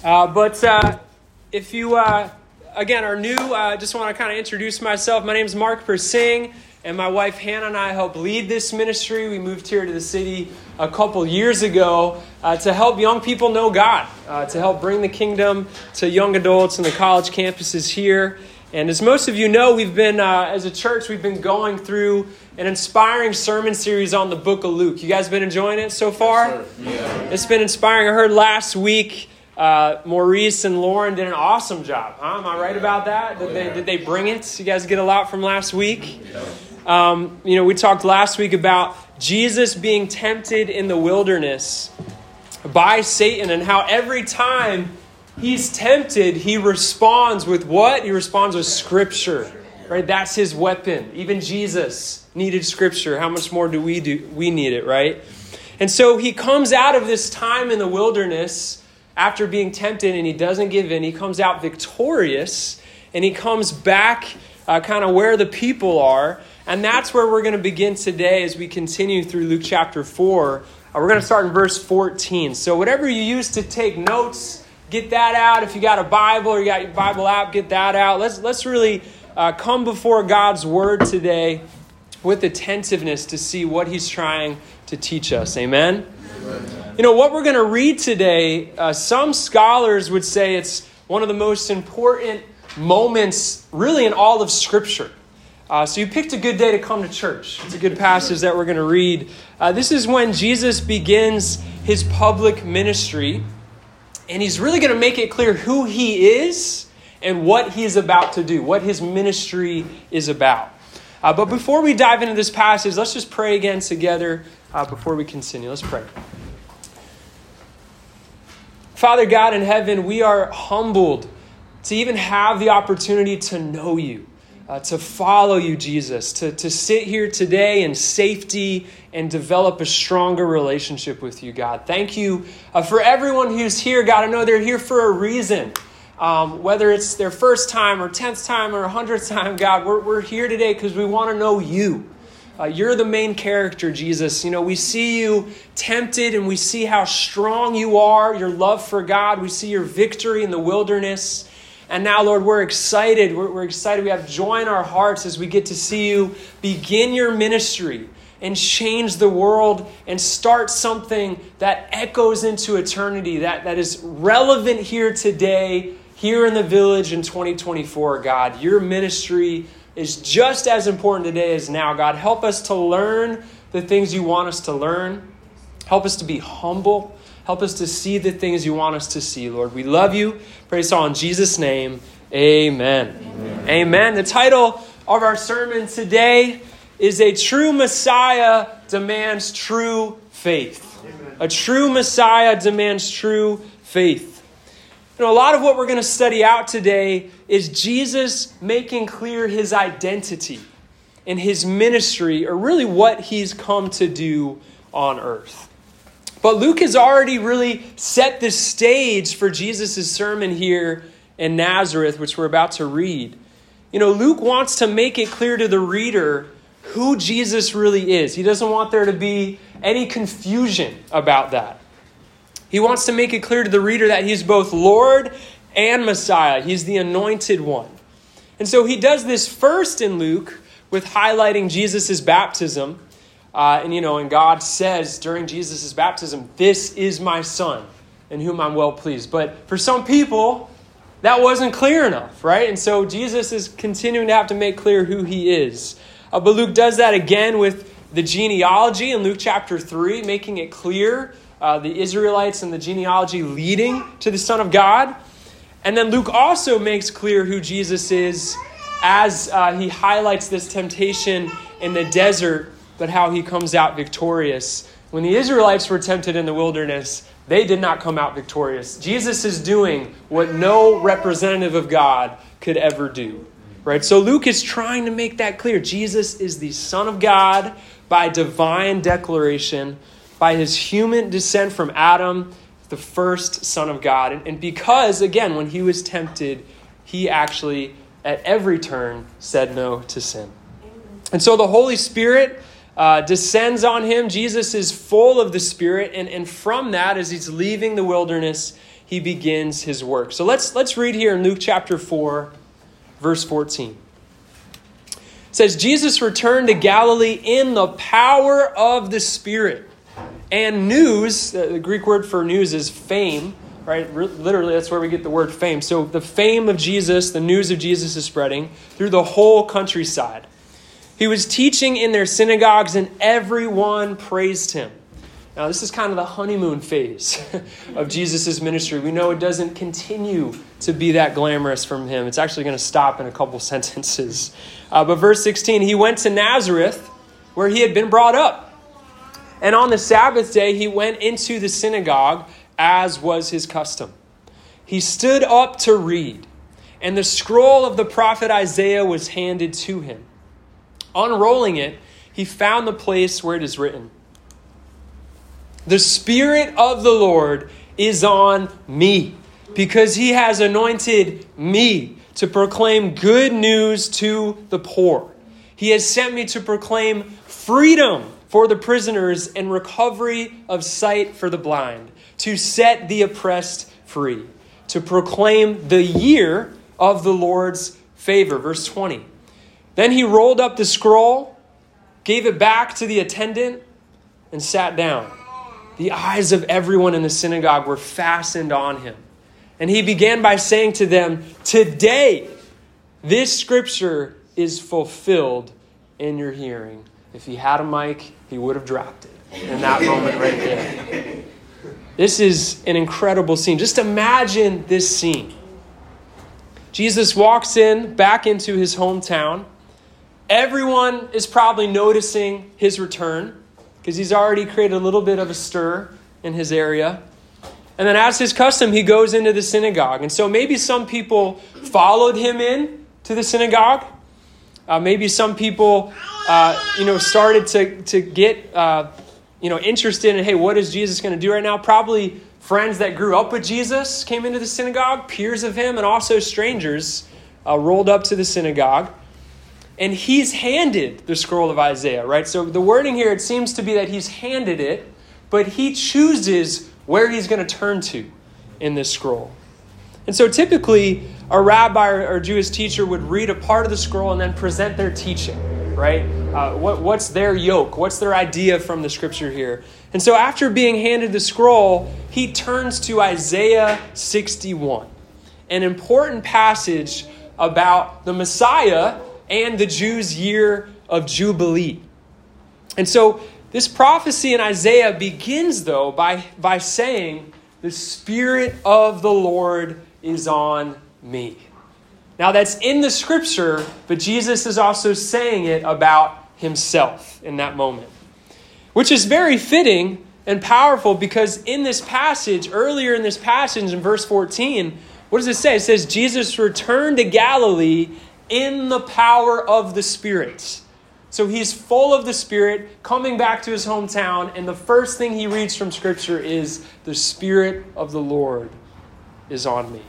But if you, again, are new, I just want to kind of introduce myself. My name is Mark Persing, and my wife Hannah and I help lead this ministry. We moved here to the city a couple years ago to help young people know God, to help bring the kingdom to young adults in the college campuses here. And as most of you know, we've been, as a church, we've been going through an inspiring sermon series on the book of Luke. You guys been enjoying it so far? Yes, sir. Yeah. It's been inspiring. I heard last week Maurice and Lauren did an awesome job. Huh? Am I right about that? Did they bring it? You guys get a lot from last week? We talked last week about Jesus being tempted in the wilderness by Satan and how every time he's tempted, he responds with what? He responds with Scripture. Right? That's his weapon. Even Jesus needed Scripture. How much more do? We need it, right? And so he comes out of this time in the wilderness after being tempted, and he doesn't give in. He comes out victorious, and he comes back kind of where the people are. And that's where we're going to begin today as we continue through Luke chapter 4. We're going to start in verse 14. So whatever you use to take notes, get that out. If you got a Bible or you got your Bible app, get that out. Let's really come before God's word today with attentiveness to see what he's trying to teach us. Amen? Amen. You know, what we're going to read today, some scholars would say it's one of the most important moments really in all of Scripture. So you picked a good day to come to church. It's a good passage that we're going to read. This is when Jesus begins his public ministry, and he's really going to make it clear who he is and what he's about to do, what his ministry is about. But before we dive into this passage, let's just pray again together before we continue. Let's pray. Father God in heaven, we are humbled to even have the opportunity to know you, to follow you, Jesus, to sit here today in safety and develop a stronger relationship with you, God. Thank you for everyone who's here, God. I know they're here for a reason. Whether it's their first time or 10th time or 100th time, God, we're here today because we want to know you. You're the main character, Jesus. You know, we see you tempted and we see how strong you are, your love for God. We see your victory in the wilderness. And now, Lord, we're excited. We're excited. We have joy in our hearts as we get to see you begin your ministry and change the world and start something that echoes into eternity, that is relevant here today, here in the village in 2024, God. Your ministry is just as important today as now, God. Help us to learn the things you want us to learn. Help us to be humble. Help us to see the things you want us to see, Lord. We love you. Praise all in Jesus' name. Amen. Amen. Amen. The title of our sermon today is A True Messiah Demands True Faith. Amen. A true Messiah demands true faith. You know, a lot of what we're going to study out today is Jesus making clear his identity and his ministry, or really what he's come to do on earth. But Luke has already really set the stage for Jesus' sermon here in Nazareth, which we're about to read. You know, Luke wants to make it clear to the reader who Jesus really is. He doesn't want there to be any confusion about that. He wants to make it clear to the reader that he's both Lord and Messiah. He's the anointed one. And so he does this first in Luke with highlighting Jesus' baptism. And God says during Jesus' baptism, "This is my son in whom I'm well pleased." But for some people, that wasn't clear enough, right? And so Jesus is continuing to have to make clear who he is. But Luke does that again with the genealogy in Luke chapter 3, making it clear the Israelites and the genealogy leading to the Son of God. And then Luke also makes clear who Jesus is as he highlights this temptation in the desert, but how he comes out victorious. When the Israelites were tempted in the wilderness, they did not come out victorious. Jesus is doing what no representative of God could ever do. Right? So Luke is trying to make that clear. Jesus is the Son of God by divine declaration, by his human descent from Adam, the first Son of God. And because, again, when he was tempted, he actually, at every turn, said no to sin. And so the Holy Spirit descends on him. Jesus is full of the Spirit. And from that, as he's leaving the wilderness, he begins his work. So let's read here in Luke chapter 4, verse 14. It says, Jesus returned to Galilee in the power of the Spirit. And news, the Greek word for news is fame, right? Literally, that's where we get the word fame. So the fame of Jesus, the news of Jesus is spreading through the whole countryside. He was teaching in their synagogues and everyone praised him. Now, this is kind of the honeymoon phase of Jesus' ministry. We know it doesn't continue to be that glamorous from him. It's actually going to stop in a couple sentences. But verse 16, he went to Nazareth where he had been brought up. And on the Sabbath day, he went into the synagogue as was his custom. He stood up to read, and the scroll of the prophet Isaiah was handed to him. Unrolling it, he found the place where it is written, "The Spirit of the Lord is on me, because he has anointed me to proclaim good news to the poor. He has sent me to proclaim freedom for the prisoners and recovery of sight for the blind, to set the oppressed free, to proclaim the year of the Lord's favor." Verse 20. Then he rolled up the scroll, gave it back to the attendant, and sat down. The eyes of everyone in the synagogue were fastened on him. And he began by saying to them, "Today, this scripture is fulfilled in your hearing." If he had a mic, he would have dropped it in that moment right there. This is an incredible scene. Just imagine this scene. Jesus walks back into his hometown. Everyone is probably noticing his return because he's already created a little bit of a stir in his area. And then as his custom, he goes into the synagogue. And so maybe some people followed him in to the synagogue. Maybe some people, started to get, interested in, hey, what is Jesus going to do right now? Probably friends that grew up with Jesus came into the synagogue, peers of him, and also strangers rolled up to the synagogue. And he's handed the scroll of Isaiah, right? So the wording here, it seems to be that he's handed it, but he chooses where he's going to turn to in this scroll. And so typically, a rabbi or Jewish teacher would read a part of the scroll and then present their teaching, right? What's their yoke? What's their idea from the scripture here? And so after being handed the scroll, he turns to Isaiah 61, an important passage about the Messiah and the Jews' year of Jubilee. And so this prophecy in Isaiah begins, though, by saying, "The Spirit of the Lord is on me." Now that's in the scripture, but Jesus is also saying it about himself in that moment, which is very fitting and powerful because in this passage, earlier in this passage in verse 14, what does it say? It says, Jesus returned to Galilee in the power of the Spirit. So he's full of the Spirit, coming back to his hometown, and the first thing he reads from Scripture is, "The Spirit of the Lord is on me."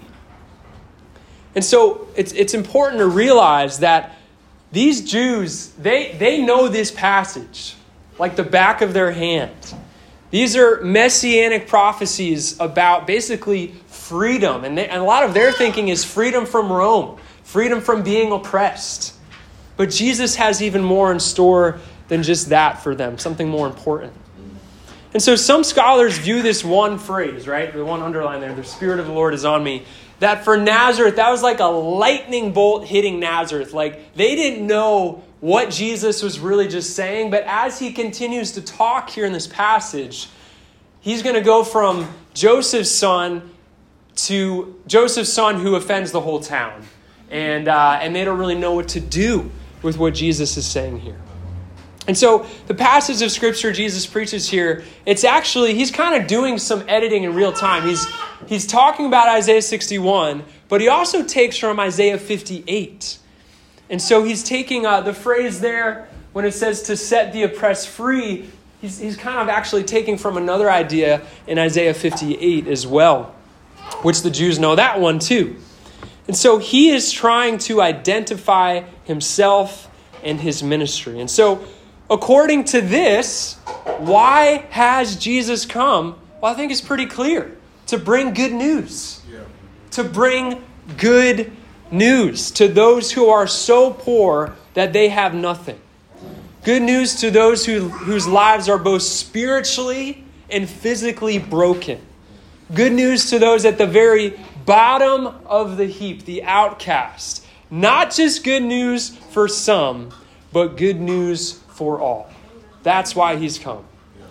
And so it's important to realize that these Jews, they know this passage like the back of their hand. These are messianic prophecies about basically freedom. And a lot of their thinking is freedom from Rome, freedom from being oppressed. But Jesus has even more in store than just that for them, something more important. And so some scholars view this one phrase, right? The one underline there, "The Spirit of the Lord is on me," that for Nazareth, that was like a lightning bolt hitting Nazareth. Like they didn't know what Jesus was really just saying, but as he continues to talk here in this passage, he's going to go from Joseph's son to Joseph's son who offends the whole town. And they don't really know what to do with what Jesus is saying here. And so the passage of Scripture Jesus preaches here, it's actually, he's kind of doing some editing in real time. He's talking about Isaiah 61, but he also takes from Isaiah 58. And so he's taking the phrase there when it says to set the oppressed free, he's kind of actually taking from another idea in Isaiah 58 as well, which the Jews know that one too. And so he is trying to identify himself and his ministry. And so according to this, why has Jesus come? Well, I think it's pretty clear. to bring good news. To bring good news to those who are so poor that they have nothing. Good news to those whose lives are both spiritually and physically broken. Good news to those at the very bottom of the heap, the outcast. Not just good news for some, but good news for all. That's why he's come.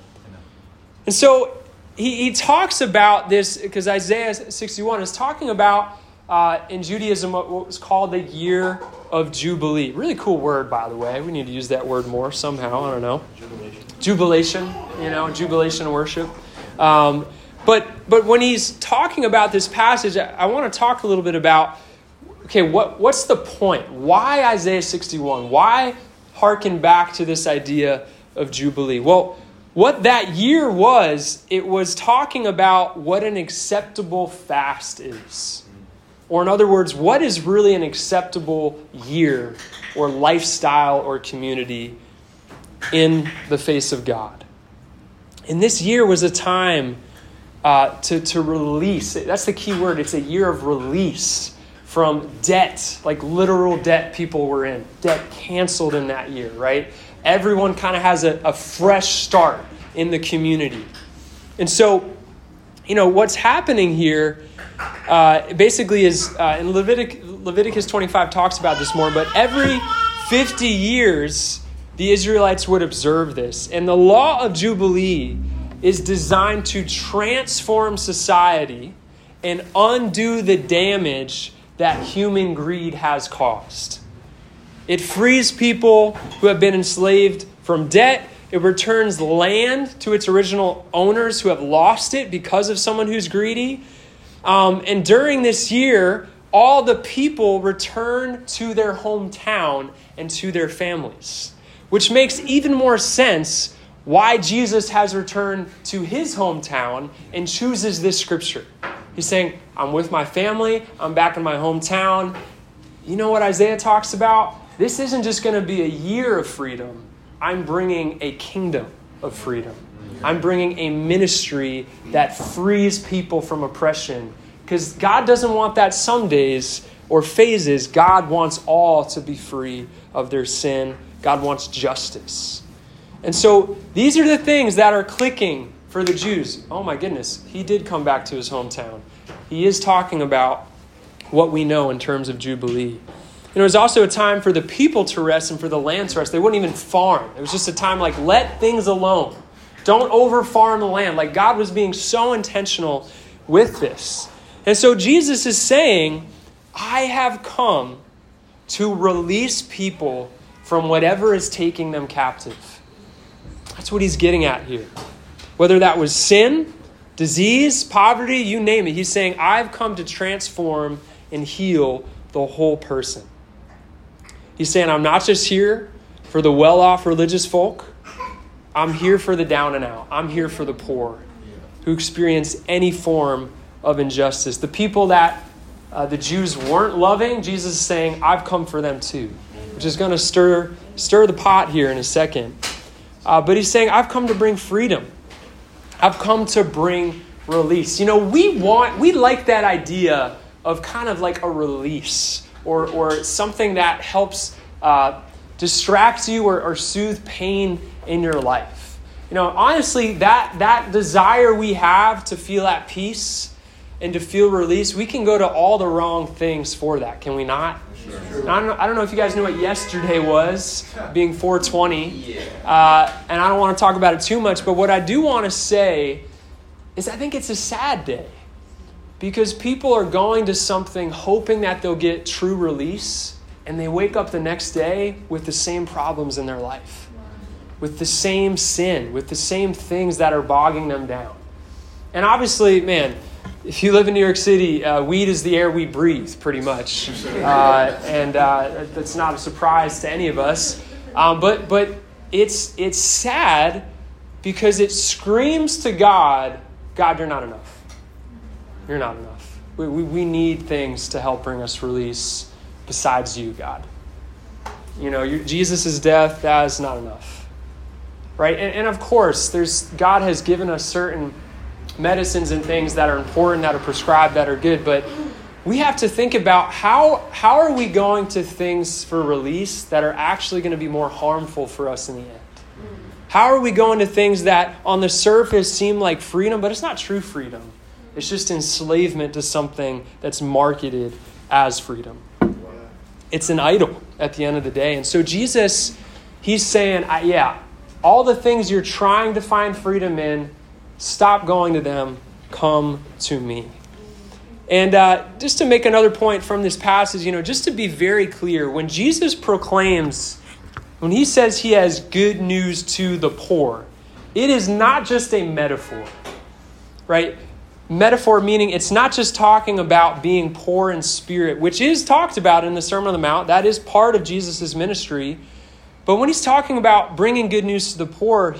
And so he talks about this, because Isaiah 61 is talking about, in Judaism, what was called the year of Jubilee. Really cool word, by the way. We need to use that word more somehow. I don't know. Jubilation, jubilation worship. But when he's talking about this passage, I want to talk a little bit about, okay, what's the point? Why Isaiah 61? Why hearken back to this idea of Jubilee? Well, what that year was, it was talking about what an acceptable fast is. Or in other words, what is really an acceptable year or lifestyle or community in the face of God. And this year was a time to release. That's the key word. It's a year of release from debt, like literal debt people were in. Debt canceled in that year, right? Everyone kind of has a fresh start in the community. And so, what's happening here basically is, in Leviticus 25 talks about this more, but every 50 years, the Israelites would observe this. And the law of Jubilee is designed to transform society and undo the damage that human greed has caused. It frees people who have been enslaved from debt. It returns land to its original owners who have lost it because of someone who's greedy. And during this year, all the people return to their hometown and to their families, which makes even more sense why Jesus has returned to his hometown and chooses this scripture. He's saying, I'm with my family. I'm back in my hometown. You know what Isaiah talks about? This isn't just going to be a year of freedom. I'm bringing a kingdom of freedom. I'm bringing a ministry that frees people from oppression. Because God doesn't want that some days or phases. God wants all to be free of their sin. God wants justice. And so these are the things that are clicking for the Jews. Oh my goodness, he did come back to his hometown. He is talking about what we know in terms of Jubilee. And it was also a time for the people to rest and for the land to rest. They wouldn't even farm. It was just a time like, let things alone. Don't over-farm the land. Like God was being so intentional with this. And so Jesus is saying, I have come to release people from whatever is taking them captive. That's what he's getting at here. Whether that was sin, disease, poverty, you name it. He's saying, I've come to transform and heal the whole person. He's saying, I'm not just here for the well-off religious folk. I'm here for the down and out. I'm here for the poor who experience any form of injustice. The people that the Jews weren't loving, Jesus is saying, I've come for them too, which is going to stir the pot here in a second. But he's saying, I've come to bring freedom. I've come to bring release. We like that idea of kind of like a release or something that helps distract you or soothe pain in your life. Honestly, that desire we have to feel at peace and to feel release, we can go to all the wrong things for that, can we not? Sure. I don't know if you guys knew what yesterday was, being 420. And I don't want to talk about it too much, but what I do want to say is I think it's a sad day. Because people are going to something hoping that they'll get true release, and they wake up the next day with the same problems in their life, with the same sin, with the same things that are bogging them down. And obviously, man, if you live in New York City, weed is the air we breathe, pretty much. And that's not a surprise to any of us. But it's sad because it screams to God, you're not enough. You're not enough. We need things to help bring us release besides you, God. Jesus' death, that is not enough. Right? And of course, God has given us certain medicines and things that are important, that are prescribed, that are good, but we have to think about how are we going to things for release that are actually going to be more harmful for us in the end? How are we going to things that on the surface seem like freedom, but it's not true freedom? It's just enslavement to something that's marketed as freedom. It's an idol at the end of the day. And so Jesus, he's saying, all the things you're trying to find freedom in, stop going to them, come to me. And just to make another point from this passage, just to be very clear, when Jesus proclaims, when he says he has good news to the poor, it is not just a metaphor, right? Metaphor meaning it's not just talking about being poor in spirit, which is talked about in the Sermon on the Mount. That is part of Jesus' ministry. But when he's talking about bringing good news to the poor,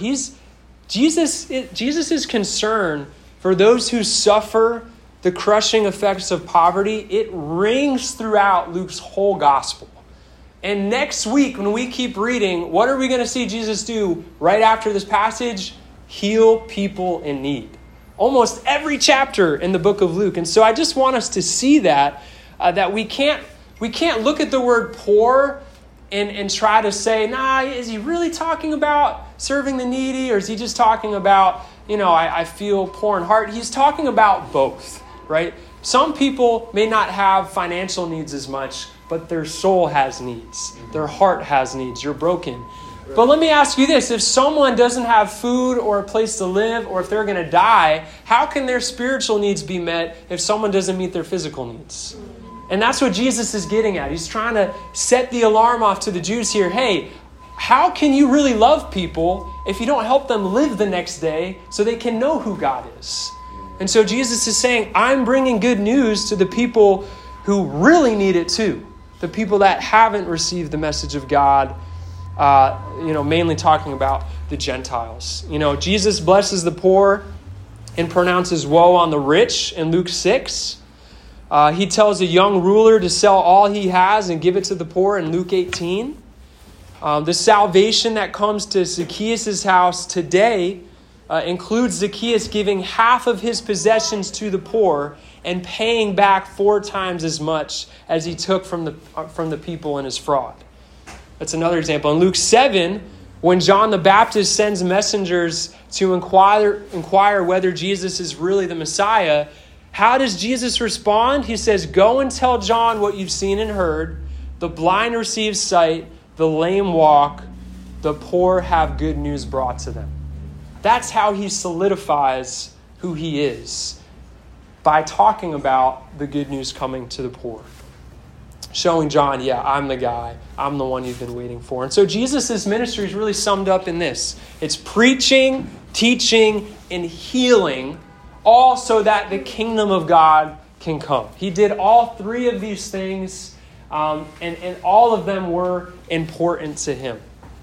Jesus' concern for those who suffer the crushing effects of poverty, it rings throughout Luke's whole gospel. And next week, when we keep reading, what are we going to see Jesus do right after this passage? Heal people in need. Almost every chapter in the book of Luke. And so I just want us to see that we can't look at the word poor and try to say, is he really talking about serving the needy? Or is he just talking about, I feel poor in heart? He's talking about both, right? Some people may not have financial needs as much, but their soul has needs. Their heart has needs. You're broken. But let me ask you this. If someone doesn't have food or a place to live, or if they're going to die, how can their spiritual needs be met if someone doesn't meet their physical needs? And that's what Jesus is getting at. He's trying to set the alarm off to the Jews here. Hey, how can you really love people if you don't help them live the next day so they can know who God is? And so Jesus is saying, I'm bringing good news to the people who really need it too. The people that haven't received the message of God, mainly talking about the Gentiles. Jesus blesses the poor and pronounces woe on the rich in Luke 6. He tells a young ruler to sell all he has and give it to the poor in Luke 18. The salvation that comes to Zacchaeus' house today includes Zacchaeus giving half of his possessions to the poor and paying back 4 times as much as he took from the people in his fraud. That's another example. In Luke 7, when John the Baptist sends messengers to inquire whether Jesus is really the Messiah, how does Jesus respond? He says, go and tell John what you've seen and heard. The blind receive sight, the lame walk, the poor have good news brought to them. That's how he solidifies who he is, by talking about the good news coming to the poor. Showing John, I'm the guy. I'm the one you've been waiting for. And so Jesus' ministry is really summed up in this. It's preaching, teaching, and healing, all so that the kingdom of God can come. He did all 3 of these things, and all of them were important to him.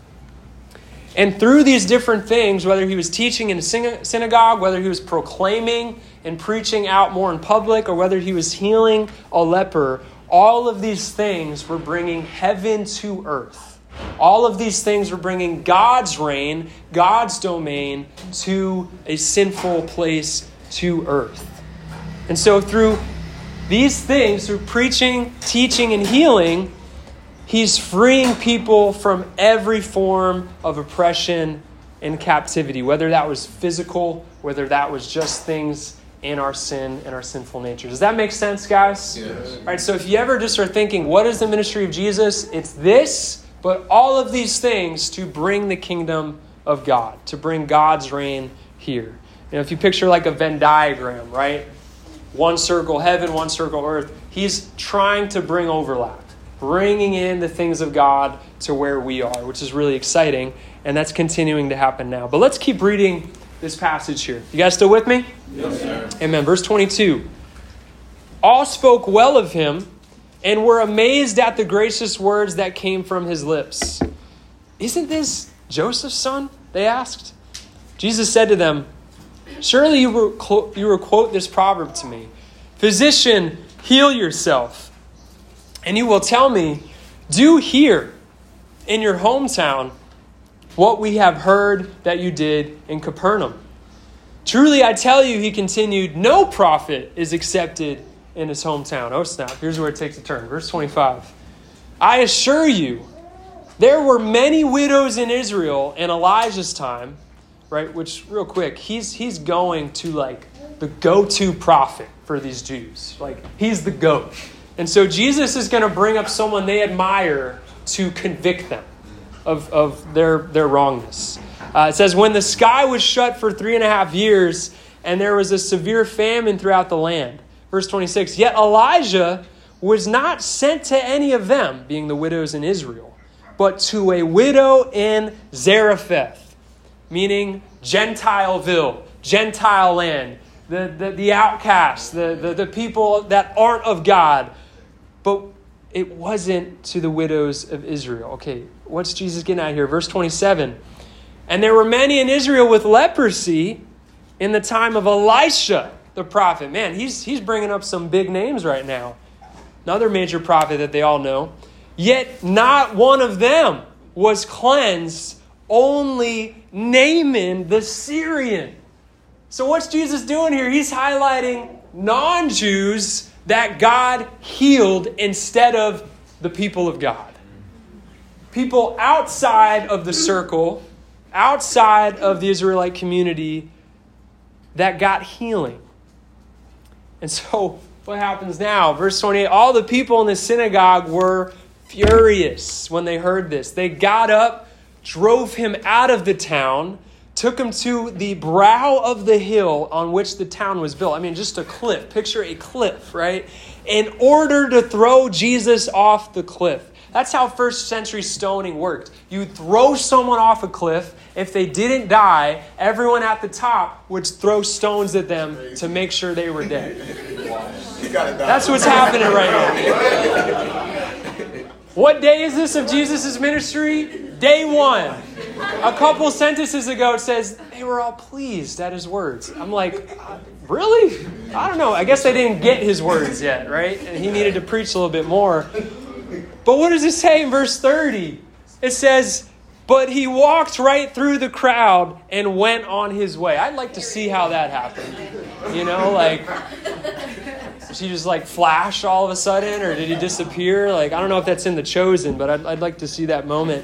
And through these different things, whether he was teaching in a synagogue, whether he was proclaiming and preaching out more in public, or whether he was healing a leper, all of these things were bringing heaven to earth. All of these things were bringing God's reign, God's domain to a sinful place, to earth. And so through these things, through preaching, teaching, and healing, he's freeing people from every form of oppression and captivity, whether that was physical, whether that was just things in our sin and our sinful nature. Does that make sense, guys? Yes. All right, so if you ever just are thinking, what is the ministry of Jesus? It's this, but all of these things to bring the kingdom of God, to bring God's reign here. If you picture like a Venn diagram, right? One circle heaven, one circle earth. He's trying to bring overlap, bringing in the things of God to where we are, which is really exciting, and that's continuing to happen now. But let's keep reading this passage here. You guys still with me? Yes, sir. Amen. Verse 22. All spoke well of him and were amazed at the gracious words that came from his lips. Isn't this Joseph's son? They asked. Jesus said to them, surely you will quote this proverb to me. Physician, heal yourself. And you will tell me, do here in your hometown what we have heard that you did in Capernaum. Truly, I tell you, he continued, no prophet is accepted in his hometown. Oh, snap. Here's where it takes a turn. Verse 25. I assure you, there were many widows in Israel in Elijah's time, right? Which, real quick, he's going to like the go-to prophet for these Jews. Like, he's the GOAT. And so Jesus is going to bring up someone they admire to convict them of their wrongness. It says, when the sky was shut for 3.5 years and there was a severe famine throughout the land. Verse 26, yet Elijah was not sent to any of them, being the widows in Israel, but to a widow in Zarephath, meaning Gentileville, Gentile land, the outcasts, the people that aren't of God. But it wasn't to the widows of Israel. Okay, what's Jesus getting at here? Verse 27. And there were many in Israel with leprosy in the time of Elisha, the prophet. Man, he's bringing up some big names right now. Another major prophet that they all know. Yet not one of them was cleansed, only Naaman the Syrian. So what's Jesus doing here? He's highlighting non-Jews that God healed instead of the people of God. People outside of the circle, outside of the Israelite community that got healing. And so what happens now? Verse 28, all the people in the synagogue were furious when they heard this. They got up, drove him out of the town, took him to the brow of the hill on which the town was built. I mean, just a cliff. Picture a cliff, right? In order to throw Jesus off the cliff. That's how first century stoning worked. You throw someone off a cliff. If they didn't die, everyone at the top would throw stones at them to make sure they were dead. That's what's happening right now. What day is this of Jesus' ministry? Day 1. A couple sentences ago it says they were all pleased at his words. I'm like, really? I don't know. I guess they didn't get his words yet, right? And he needed to preach a little bit more. But what does it say in verse 30? It says, but he walked right through the crowd and went on his way. I'd like to see how that happened. You know, like, did he just like flash all of a sudden, or did he disappear? Like, I don't know if that's in The Chosen, but I'd like to see that moment.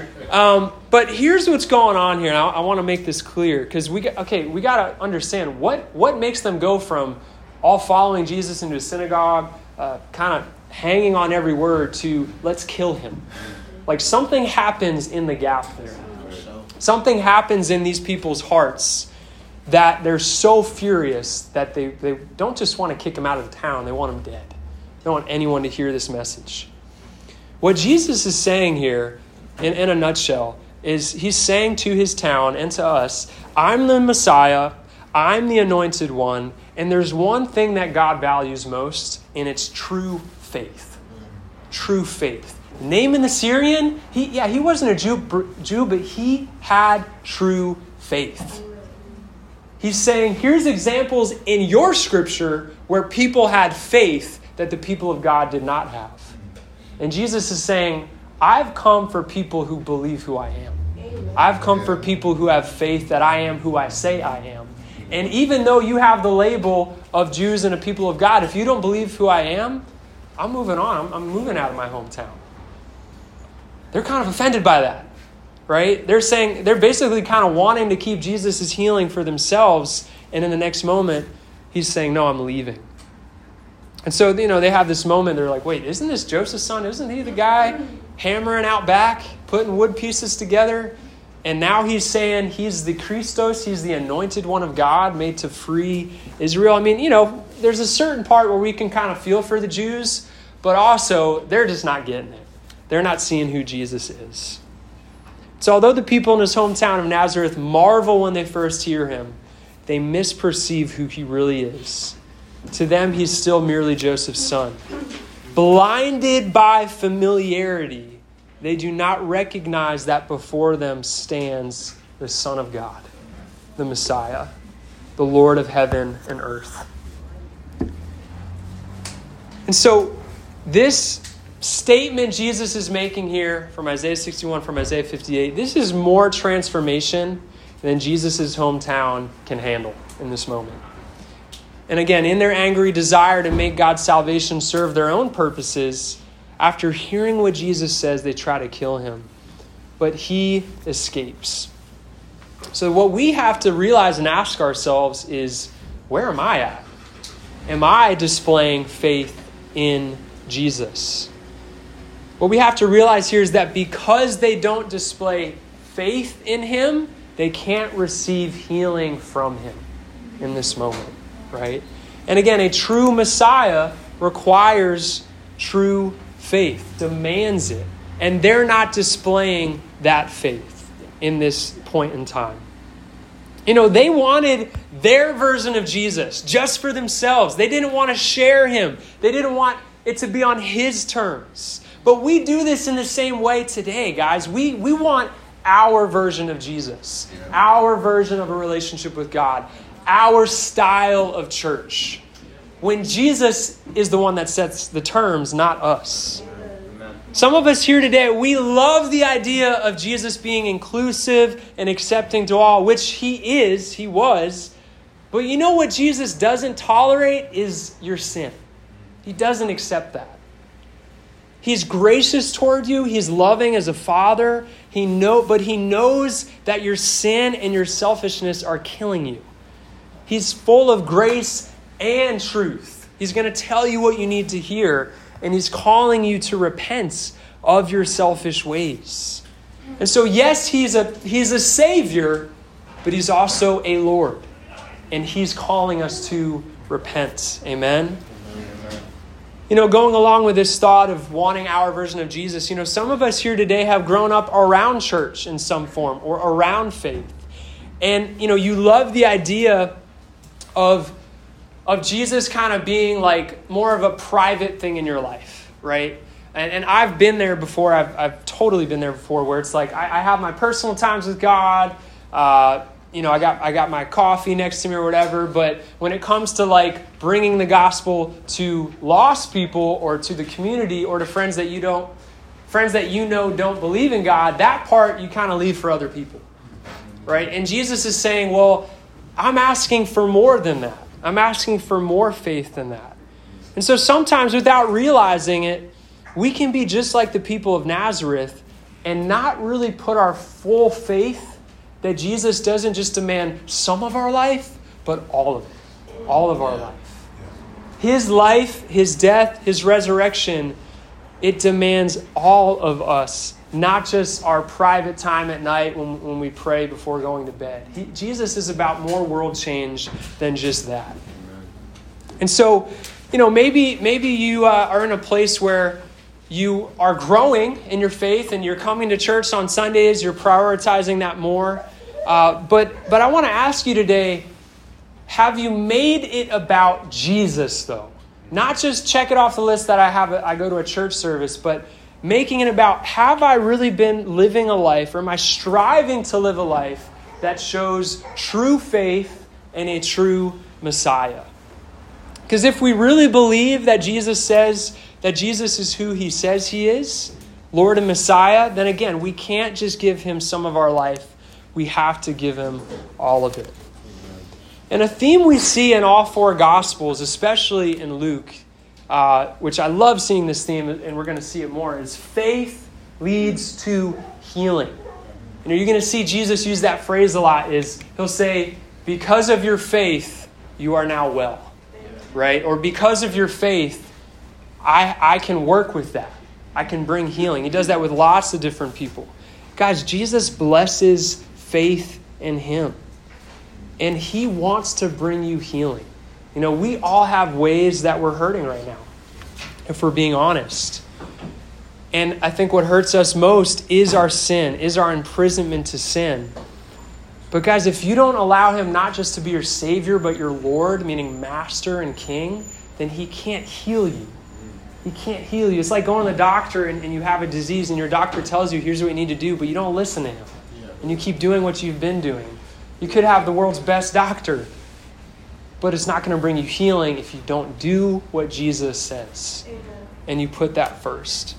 But here's what's going on here. And I want to make this clear because we got to understand what makes them go from all following Jesus into a synagogue, kind of hanging on every word, to let's kill him. Like, something happens in the gap there. Something happens in these people's hearts that they're so furious that they don't just want to kick him out of the town. They want him dead. They don't want anyone to hear this message. What Jesus is saying here, in a nutshell, is he's saying to his town and to us, I'm the Messiah, I'm the anointed one, and there's one thing that God values most, and it's true faith. True faith. Naaman the Syrian, he wasn't a Jew, but he had true faith. He's saying, here's examples in your scripture where people had faith that the people of God did not have. And Jesus is saying, I've come for people who believe who I am. I've come for people who have faith that I am who I say I am. And even though you have the label of Jews and a people of God, if you don't believe who I am, I'm moving on. I'm moving out of my hometown. They're kind of offended by that, right? They're basically kind of wanting to keep Jesus' healing for themselves. And in the next moment, he's saying, no, I'm leaving. And so, they have this moment. They're like, wait, isn't this Joseph's son? Isn't he the guy hammering out back, putting wood pieces together? And now he's saying he's the Christos, he's the anointed one of God made to free Israel. I mean, there's a certain part where we can kind of feel for the Jews, but also they're just not getting it. They're not seeing who Jesus is. So although the people in his hometown of Nazareth marvel when they first hear him, they misperceive who he really is. To them, he's still merely Joseph's son. Blinded by familiarity, they do not recognize that before them stands the Son of God, the Messiah, the Lord of heaven and earth. And so this statement Jesus is making here from Isaiah 61, from Isaiah 58, this is more transformation than Jesus' hometown can handle in this moment. And again, in their angry desire to make God's salvation serve their own purposes, after hearing what Jesus says, they try to kill him. But he escapes. So what we have to realize and ask ourselves is, where am I at? Am I displaying faith in Jesus? What we have to realize here is that because they don't display faith in him, they can't receive healing from him in this moment, right? And again, a true Messiah requires true faith, demands it. And they're not displaying that faith in this point in time. You know, they wanted their version of Jesus just for themselves. They didn't want to share him. They didn't want it to be on his terms. But we do this in the same way today, guys. We want our version of Jesus, our version of a relationship with God, our style of church. When Jesus is the one that sets the terms, not us. Some of us here today, we love the idea of Jesus being inclusive and accepting to all, which he was. But you know what Jesus doesn't tolerate is your sin. He doesn't accept that. He's gracious toward you. He's loving as a father. But he knows that your sin and your selfishness are killing you. He's full of grace and truth. He's going to tell you what you need to hear. And he's calling you to repent of your selfish ways. And so, yes, he's a Savior, but he's also a Lord. And he's calling us to repent. Amen? You know, going along with this thought of wanting our version of Jesus, you know, some of us here today have grown up around church in some form or around faith. And, you know, you love the idea of Jesus kind of being like more of a private thing in your life, right? And I've been there before. I've totally been there before, where it's like I have my personal times with God. You know, I got my coffee next to me or whatever. But when it comes to like bringing the gospel to lost people or to the community or to friends that you know don't believe in God, that part you kind of leave for other people, right? And Jesus is saying, well, I'm asking for more than that. I'm asking for more faith than that. And so sometimes without realizing it, we can be just like the people of Nazareth and not really put our full faith that Jesus doesn't just demand some of our life, but all of it, all of our life, his death, his resurrection, it demands all of us, not just our private time at night when we pray before going to bed. Jesus is about more world change than just that. And so, you know, maybe you are in a place where you are growing in your faith and you're coming to church on Sundays, you're prioritizing that more. But I want to ask you today, have you made it about Jesus, though? Not just check it off the list that I go to a church service, but making it about, have I really been living a life, or am I striving to live a life that shows true faith and a true Messiah? Because if we really believe that Jesus says that Jesus is who he says he is, Lord and Messiah, then again, we can't just give him some of our life. We have to give him all of it. And a theme we see in all four Gospels, especially in Luke, which I love seeing this theme, and we're going to see it more, is faith leads to healing. You know, you're going to see Jesus use that phrase a lot. Is he'll say, because of your faith, you are now well. Right? Or because of your faith, I can work with that. I can bring healing. He does that with lots of different people. Guys, Jesus blesses faith in him. And he wants to bring you healing. You know, we all have ways that we're hurting right now, if we're being honest. And I think what hurts us most is our sin, is our imprisonment to sin. But guys, if you don't allow him not just to be your Savior, but your Lord, meaning Master and King, then he can't heal you. He can't heal you. It's like going to the doctor and you have a disease and your doctor tells you, here's what you need to do, but you don't listen to him. And you keep doing what you've been doing. You could have the world's best doctor, but it's not going to bring you healing if you don't do what Jesus says. Amen. And you put that first.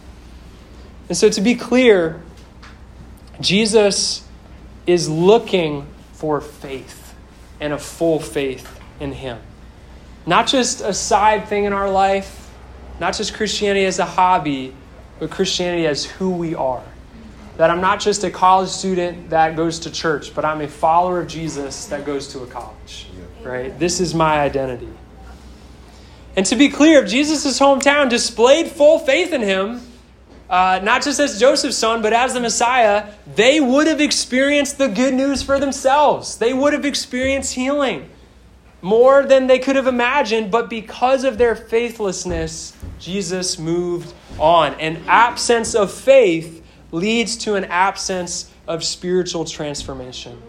And so to be clear, Jesus is looking for faith and a full faith in him. Not just a side thing in our life, not just Christianity as a hobby, but Christianity as who we are. That I'm not just a college student that goes to church, but I'm a follower of Jesus that goes to a college. Right? This is my identity. And to be clear, if Jesus' hometown displayed full faith in him, not just as Joseph's son, but as the Messiah, they would have experienced the good news for themselves. They would have experienced healing more than they could have imagined. But because of their faithlessness, Jesus moved on. An absence of faith leads to an absence of spiritual transformation.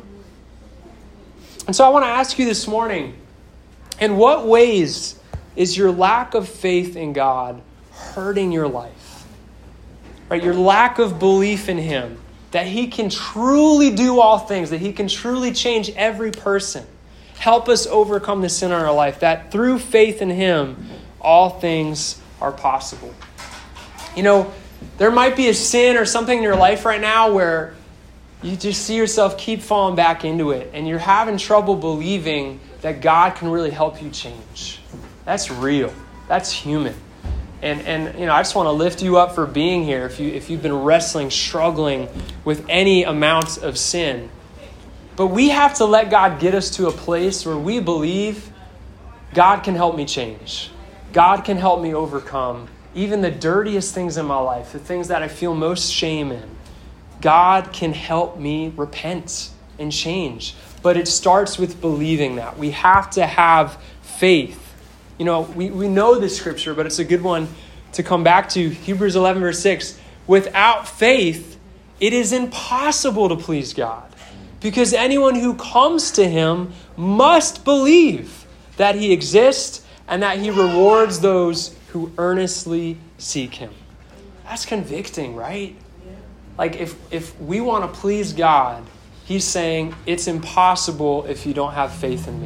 And so I want to ask you this morning, in what ways is your lack of faith in God hurting your life? Right? Your lack of belief in him, that he can truly do all things, that he can truly change every person. Help us overcome the sin in our life, that through faith in him, all things are possible. You know, there might be a sin or something in your life right now where you just see yourself keep falling back into it, and you're having trouble believing that God can really help you change. That's real. That's human. And you know, I just want to lift you up for being here. If you've been wrestling, struggling with any amount of sin. But we have to let God get us to a place where we believe God can help me change. God can help me overcome even the dirtiest things in my life, the things that I feel most shame in. God can help me repent and change. But it starts with believing that. We have to have faith. You know, we know this scripture, but it's a good one to come back to. Hebrews 11, verse 6. Without faith, it is impossible to please God, because anyone who comes to him must believe that he exists and that he rewards those who earnestly seek him. That's convicting, right? Like if we want to please God, he's saying it's impossible if you don't have faith in me.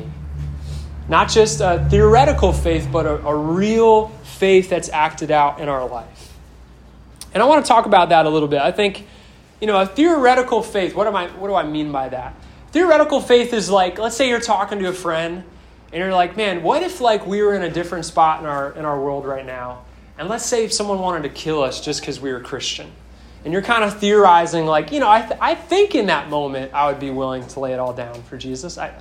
Not just a theoretical faith, but a real faith that's acted out in our life. And I want to talk about that a little bit. I think, you know, a theoretical faith, what do I mean by that? Theoretical faith is like, let's say you're talking to a friend and you're like, man, what if like we were in a different spot in our world right now? And let's say if someone wanted to kill us just because we were Christian. And you're kind of theorizing like, you know, I think in that moment I would be willing to lay it all down for Jesus. I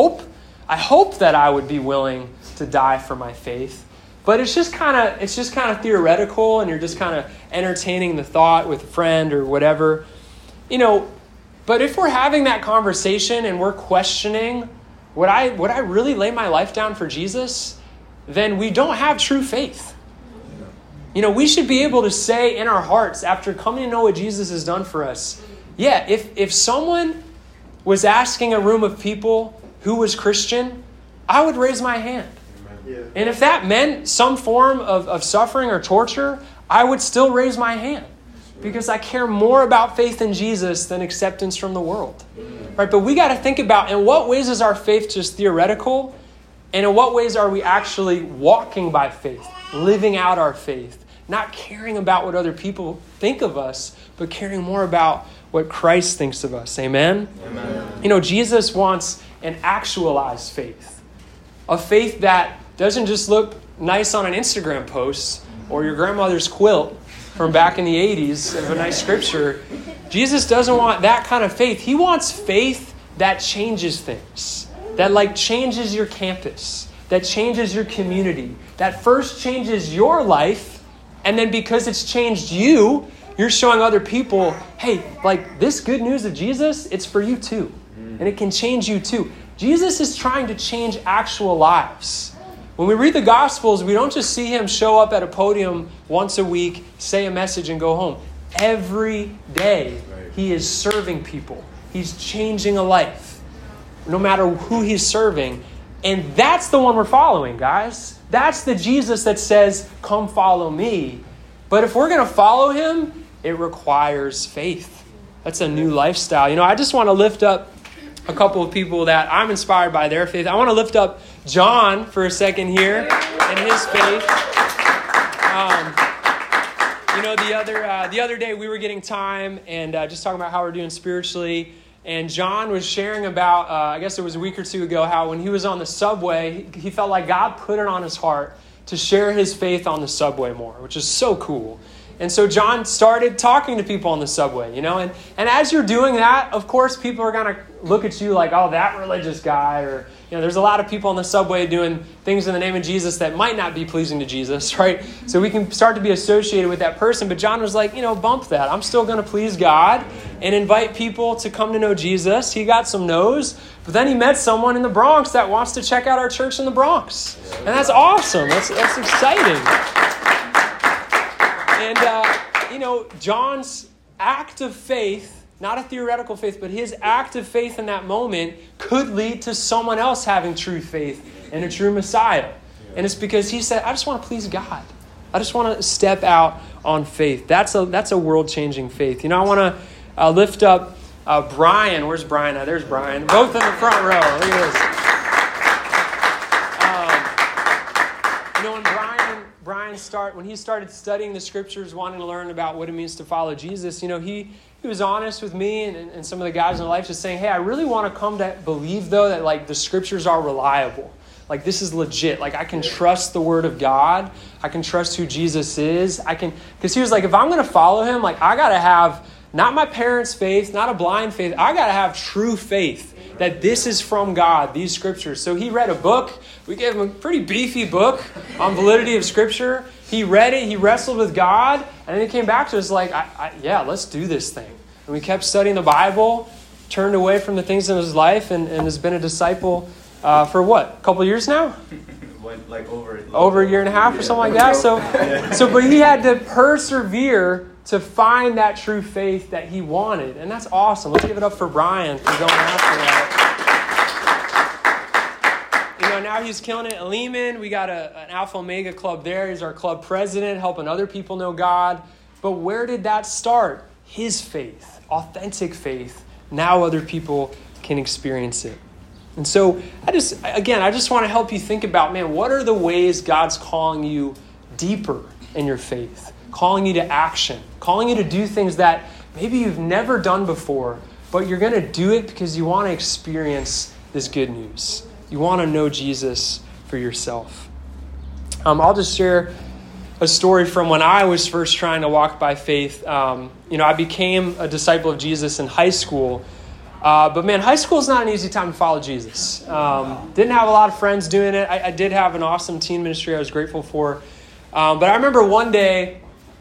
hope that I would be willing to die for my faith. But it's just kind of theoretical, and you're just kind of entertaining the thought with a friend or whatever. You know, but if we're having that conversation and we're questioning, would I really lay my life down for Jesus? Then we don't have true faith. You know, we should be able to say in our hearts, after coming to know what Jesus has done for us, yeah, if someone was asking a room of people who was Christian, I would raise my hand. Yeah. And if that meant some form of suffering or torture, I would still raise my hand, because I care more about faith in Jesus than acceptance from the world. Right? But we got to think about, in what ways is our faith just theoretical, and in what ways are we actually walking by faith, living out our faith, not caring about what other people think of us, but caring more about what Christ thinks of us. Amen? Amen. You know, Jesus wants an actualized faith, a faith that doesn't just look nice on an Instagram post or your grandmother's quilt from back in the 80s of a nice scripture. Jesus doesn't want that kind of faith. He wants faith that changes things, that like changes your campus, that changes your community, that first changes your life, and then because it's changed you, you're showing other people, hey, like this good news of Jesus, it's for you too. And it can change you too. Jesus is trying to change actual lives. When we read the Gospels, we don't just see him show up at a podium once a week, say a message, and go home. Every day, he is serving people. He's changing a life, no matter who he's serving. And that's the one we're following, guys. That's the Jesus that says, come follow me. But if we're going to follow him, it requires faith. That's a new lifestyle. You know, I just want to lift up a couple of people that I'm inspired by their faith. I want to lift up John for a second here and his faith. You know, the other day we were getting time and just talking about how we're doing spiritually. And John was sharing about, I guess it was a week or two ago, how when he was on the subway, he felt like God put it on his heart to share his faith on the subway more, which is so cool. And so John started talking to people on the subway, and as you're doing that, of course, people are going to look at you like, oh, that religious guy, or, there's a lot of people on the subway doing things in the name of Jesus that might not be pleasing to Jesus, right? So we can start to be associated with that person. But John was like, bump that. I'm still going to please God and invite people to come to know Jesus. He got some no's, but then he met someone in the Bronx that wants to check out our church in the Bronx. And that's awesome. That's exciting. And, John's act of faith, not a theoretical faith, but his act of faith in that moment could lead to someone else having true faith in a true Messiah. And it's because he said, I just want to please God. I just want to step out on faith. That's a world-changing faith. I want to lift up Brian. Where's Brian? There's Brian. Both in the front row. Look at this. When he started studying the scriptures, wanting to learn about what it means to follow Jesus, he was honest with me and some of the guys in life, just saying, hey, I really want to come to believe, though, that the scriptures are reliable. This is legit. I can trust the word of God. I can trust who Jesus is. Because he was like, if I'm going to follow him, I got to have not my parents' faith, not a blind faith. I got to have true faith that this is from God, these scriptures. So he read a book. We gave him a pretty beefy book on validity of scripture. He read it. He wrestled with God. And then he came back to us yeah, let's do this thing. And we kept studying the Bible, turned away from the things in his life, and has been a disciple for what? A couple years now? Over a year and a half or something like that. But he had to persevere to find that true faith that he wanted. And that's awesome. Let's give it up for Brian for going after that. Now he's killing it at Lehman. We got an Alpha Omega club there. He's our club president, helping other people know God. But where did that start? His faith, authentic faith. Now other people can experience it. And so I just want to help you think about, what are the ways God's calling you deeper in your faith? Calling you to action, calling you to do things that maybe you've never done before, but you're going to do it because you want to experience this good news. You want to know Jesus for yourself. I'll just share a story from when I was first trying to walk by faith. I became a disciple of Jesus in high school. But high school is not an easy time to follow Jesus. Didn't have a lot of friends doing it. I did have an awesome teen ministry I was grateful for. But I remember one day,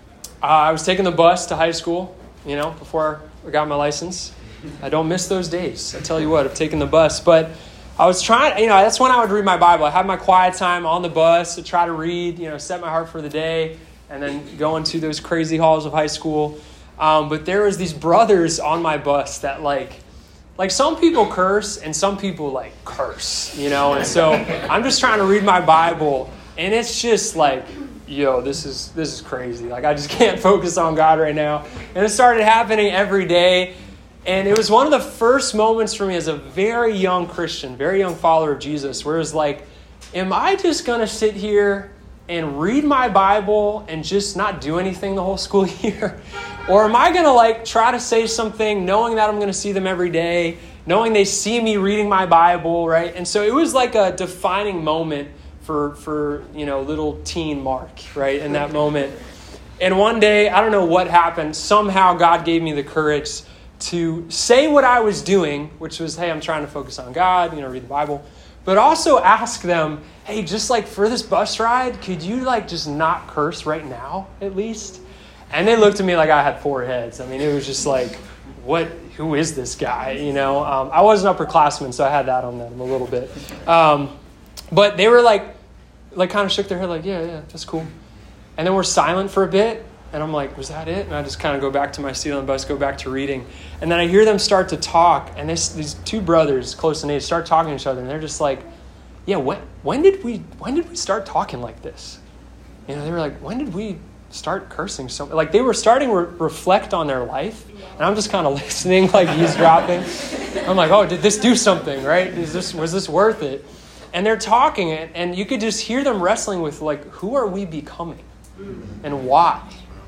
I was taking the bus to high school, before I got my license. I don't miss those days. I tell you what, I've taken the bus. But I was trying, that's when I would read my Bible. I had my quiet time on the bus to try to read, set my heart for the day, and then go into those crazy halls of high school. But there was these brothers on my bus that like some people curse and some people curse, And so I'm just trying to read my Bible, and it's just this is crazy. I just can't focus on God right now. And it started happening every day. And it was one of the first moments for me as a very young Christian, very young follower of Jesus, where it was am I just going to sit here and read my Bible and just not do anything the whole school year? Or am I going to try to say something knowing that I'm going to see them every day, knowing they see me reading my Bible, right? And so it was a defining moment for little teen Mark, right, in that moment. And one day, I don't know what happened, somehow God gave me the courage to say what I was doing, which was, hey, I'm trying to focus on God, read the Bible, but also ask them, hey, just for this bus ride, could you just not curse right now, at least? And they looked at me like I had four heads. It was just who is this guy, I was an upperclassman, so I had that on them a little bit. But they were kind of shook their head yeah, that's cool. And then we're silent for a bit. And I'm like, was that it? And I just kind of go back to my seat on the bus, go back to reading. And then I hear them start to talk. And these two brothers, close in age, start talking to each other. And they're just yeah, when did we start talking like this? They were when did we start cursing so much? They were starting to reflect on their life. And I'm just kind of listening, eavesdropping. I'm oh, did this do something, right? Was this worth it? And they're talking, and you could just hear them wrestling with, who are we becoming? And why?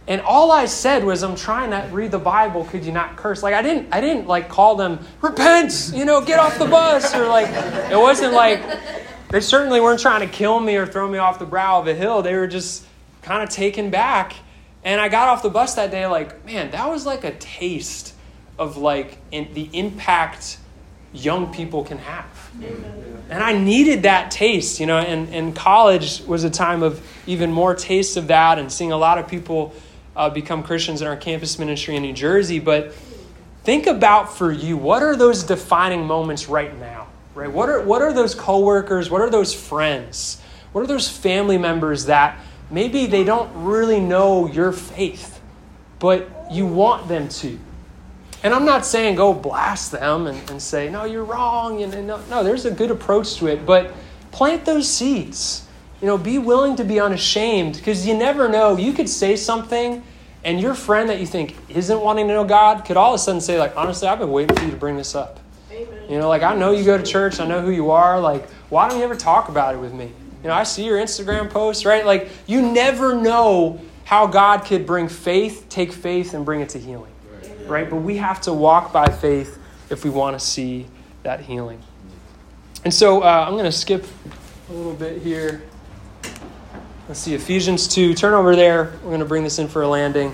And all I said was, I'm trying to read the Bible. Could you not curse? Like, I didn't like call them, repent, get off the bus. Or like, it wasn't like, they certainly weren't trying to kill me or throw me off the brow of a hill. They were just kind of taken back. And I got off the bus that day like, man, that was like a taste of like the impact young people can have. And I needed that taste, and college was a time of even more taste of that and seeing a lot of people become Christians in our campus ministry in New Jersey. But think about for you, what are those defining moments right now, right? What are those coworkers? What are those friends? What are those family members that maybe they don't really know your faith, but you want them to? And I'm not saying go blast them and say, no, you're wrong. No, there's a good approach to it. But plant those seeds. Be willing to be unashamed, because you never know. You could say something and your friend that you think isn't wanting to know God could all of a sudden say, like, honestly, I've been waiting for you to bring this up. Amen. Like, I know you go to church. I know who you are. Like, why don't you ever talk about it with me? I see your Instagram posts, right? Like, you never know how God could bring faith, take faith, and bring it to healing. Right? But we have to walk by faith if we want to see that healing. And so I'm going to skip a little bit here. Let's see, Ephesians 2. Turn over there. We're going to bring this in for a landing.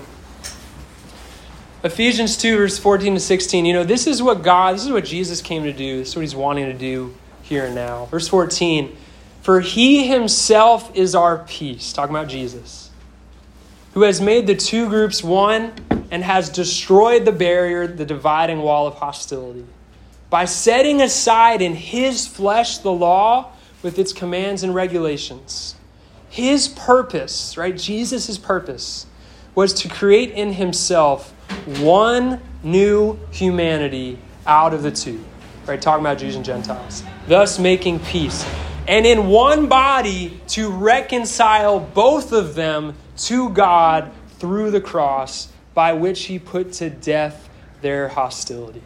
Ephesians 2, verse 14 to 16. This is what Jesus came to do. This is what he's wanting to do here and now. Verse 14. For he himself is our peace. Talking about Jesus. Who has made the two groups one and has destroyed the barrier, the dividing wall of hostility, by setting aside in his flesh the law with its commands and regulations. His purpose, right? Jesus' purpose was to create in himself one new humanity out of the two. Right? Talking about Jews and Gentiles. Thus making peace. And in one body to reconcile both of them to God through the cross, by which he put to death their hostility.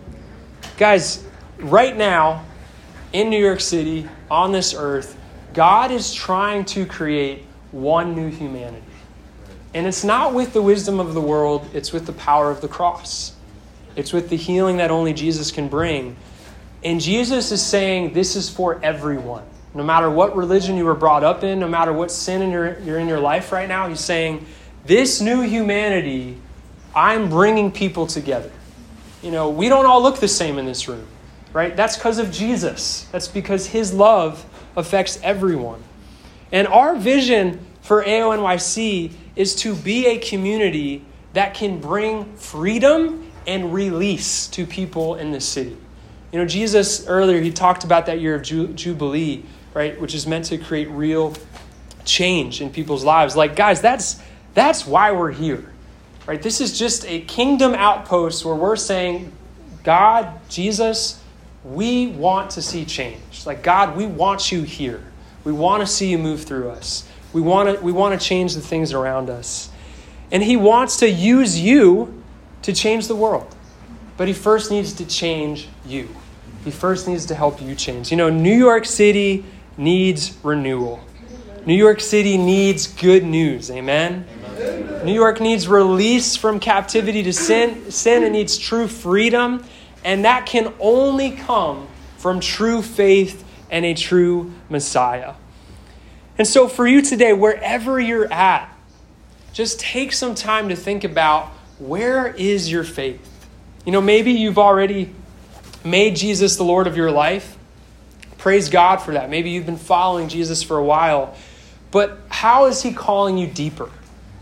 Guys, right now, in New York City, on this earth, God is trying to create one new humanity. And it's not with the wisdom of the world, it's with the power of the cross. It's with the healing that only Jesus can bring. And Jesus is saying this is for everyone. No matter what religion you were brought up in, no matter what sin you're in your life right now, he's saying, this new humanity, I'm bringing people together. We don't all look the same in this room, right? That's because of Jesus. That's because his love affects everyone. And our vision for AONYC is to be a community that can bring freedom and release to people in this city. Jesus, earlier, he talked about that year of Jubilee, right, which is meant to create real change in people's lives. Like, guys, that's why we're here, right? This is just a kingdom outpost where we're saying, God, Jesus, we want to see change. Like, God, we want you here. We want to see you move through us. We want to change the things around us. And he wants to use you to change the world. But he first needs to change you. He first needs to help you change. New York City needs renewal. New York City needs good news. Amen? Amen. New York needs release from captivity to sin. It needs true freedom. And that can only come from true faith and a true Messiah. And so for you today, wherever you're at, just take some time to think about, where is your faith? Maybe you've already made Jesus the Lord of your life. Praise God for that. Maybe you've been following Jesus for a while. But how is he calling you deeper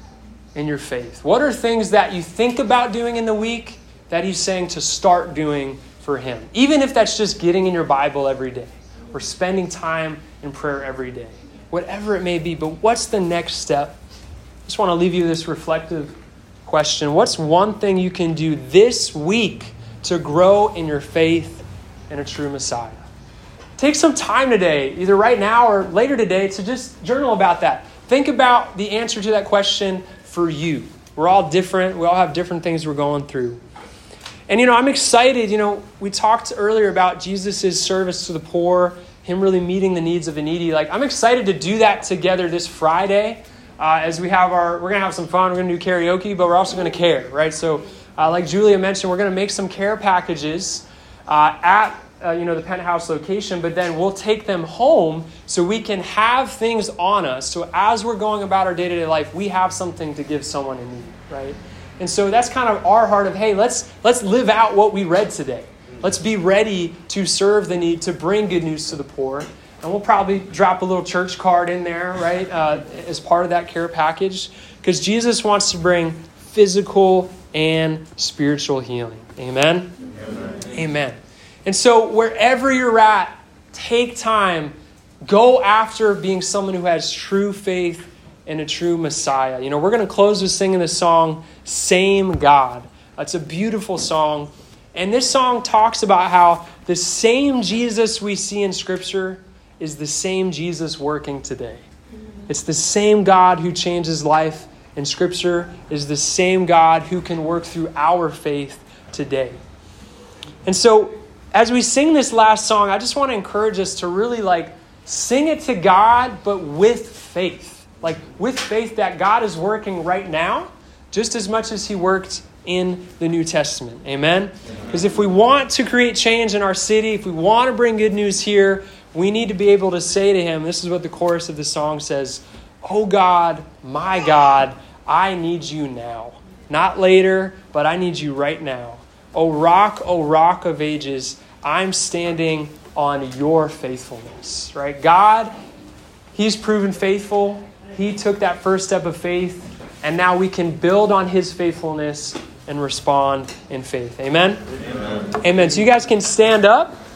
in your faith? What are things that you think about doing in the week that he's saying to start doing for him? Even if that's just getting in your Bible every day or spending time in prayer every day. Whatever it may be. But what's the next step? I just want to leave you this reflective question. What's one thing you can do this week to grow in your faith in a true Messiah? Take some time today, either right now or later today, to just journal about that. Think about the answer to that question for you. We're all different. We all have different things we're going through. And, I'm excited. We talked earlier about Jesus' service to the poor, him really meeting the needs of the needy. Like, I'm excited to do that together this Friday as we're going to have some fun. We're going to do karaoke, but we're also going to care, right? So like Julia mentioned, we're going to make some care packages at the Penthouse location, but then we'll take them home so we can have things on us. So as we're going about our day-to-day life, we have something to give someone in need, right? And so that's kind of our heart of, hey, let's live out what we read today. Let's be ready to serve the need, to bring good news to the poor. And we'll probably drop a little church card in there, right, as part of that care package, because Jesus wants to bring physical and spiritual healing. Amen? Amen. Amen. And so wherever you're at, take time, go after being someone who has true faith in a true Messiah. We're going to close with singing the song, Same God. It's a beautiful song. And this song talks about how the same Jesus we see in Scripture is the same Jesus working today. It's the same God who changes life in Scripture, is the same God who can work through our faith today. And so as we sing this last song, I just want to encourage us to really sing it to God, but with faith. With faith that God is working right now, just as much as he worked in the New Testament. Amen? Because if we want to create change in our city, if we want to bring good news here, we need to be able to say to him, this is what the chorus of the song says, "Oh God, my God, I need you now. Not later, but I need you right now. O rock of ages, I'm standing on your faithfulness." Right? God, he's proven faithful. He took that first step of faith, and now we can build on his faithfulness and respond in faith. Amen? Amen. Amen. So you guys can stand up.